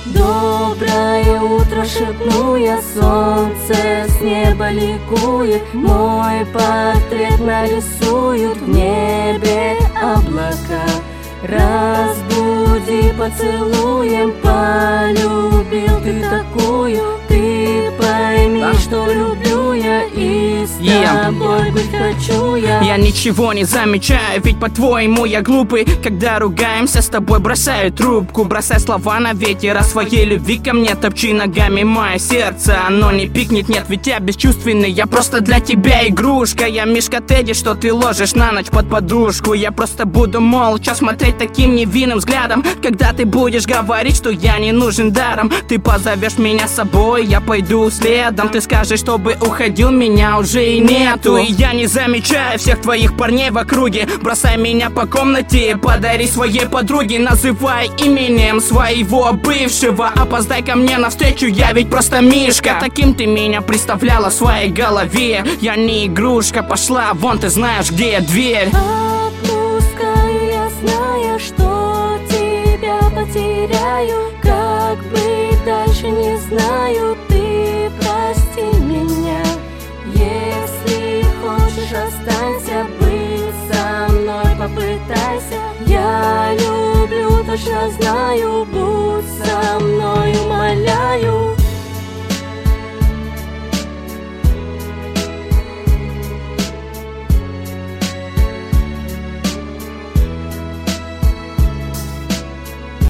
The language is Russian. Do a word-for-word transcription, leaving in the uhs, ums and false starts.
Доброе утро, шепну я, солнце с неба ликует. Мой портрет нарисуют в небе облака. Разбуди поцелуем, полюбил ты такую. Ты пойми, что люблю я и с тобой быть хочу я. Я ничего не замечаю, ведь по-твоему я глупый. Когда ругаемся с тобой, бросаю трубку. Бросай слова на ветер о своей любви ко мне. Топчи ногами мое сердце, оно не пикнет, нет, ведь я бесчувственный. Я просто для тебя игрушка. Я Мишка Тедди, что ты ложишь на ночь под подушку. Я просто буду молча смотреть таким невинным взглядом, когда ты будешь говорить, что я не нужен даром. Ты позовешь меня с собой, я пойду следом. Ты скажешь, чтобы уходил, меня уже и нету. И я не замечаю всех твоих парней в округе. Бросай меня по комнате, подари своей подруге. Называй именем своего бывшего. Опоздай ко мне навстречу, я ведь просто Мишка. Таким ты меня представляла в своей голове. Я не игрушка, пошла вон, ты знаешь, где дверь. Отпускаю я, зная, что тебя потеряю. Как быть дальше, не знаю. Ты прости меня. Если хочешь, останься, быть со мной попытайся. Я люблю, точно знаю, будь со мной, умоляю.